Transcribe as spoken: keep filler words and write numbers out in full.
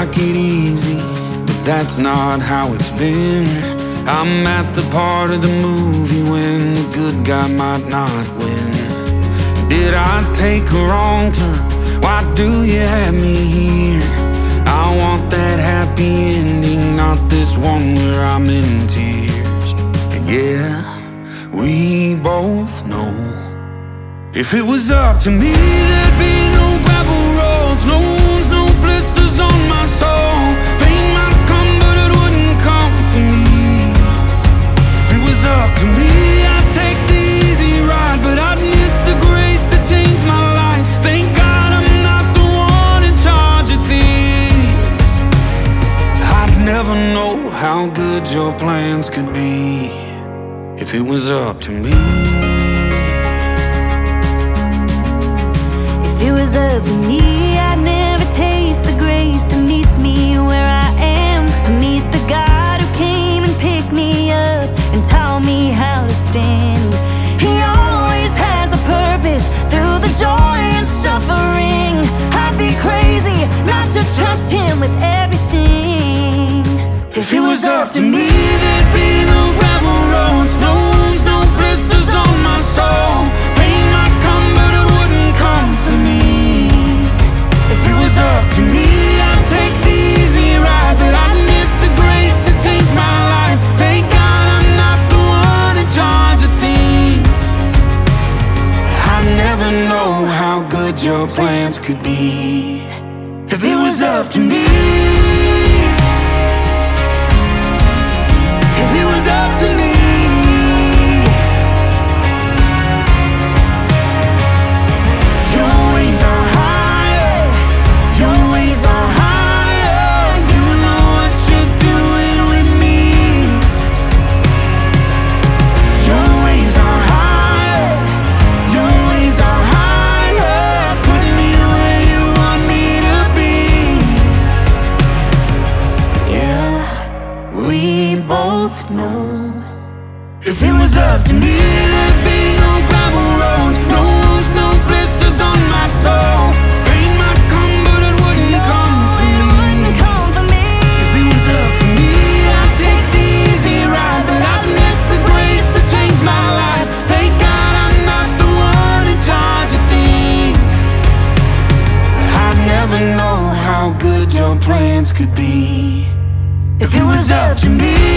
like it easy, but that's not how it's been. I'm at the part of the movie when the good guy might not win. Did I take a wrong turn? Why do you have me here? I want that happy ending, not this one where I'm in tears. And yeah, we both know if it was up to me, there'd be no gravel roads, no wounds, no blisters on my soul. Pain might come, but it wouldn't come for me. If it was up to me, I'd take the easy ride, but I'd miss the grace that changed my life. Thank God I'm not the one in charge of things. I'd never know how good your plans could be if it was up to me. If it was up to me, I'd never taste the grace that meets me where I am. I meet the God who came and picked me up and taught me how to stand. He always has a purpose through the joy and suffering. I'd be crazy not to trust him with everything. If it was up to me, there'd be no gravel roads, no wounds, no blisters on my soul. Pain might come, but it wouldn't come for me. If it was up to me, I'd take the easy ride, but I'd miss the grace that changed my life. Thank God I'm not the one in charge of things. I'd never know how good your plans could be if it was up to me. If it was up to me. Your ways are higher, your ways are higher. You know what you're doing with me. Your ways are higher, your ways are higher. Put me where you want me to be. Yeah, we both know if it was up to me, there'd be no gravel roads, no wounds, no blisters on my soul. Rain might come, but it wouldn't come for me. If it was up to me, I'd take the easy ride, but I'd miss the grace that changed my life. Thank God I'm not the one in charge of things. I'd never know how good your plans could be if it was up to me.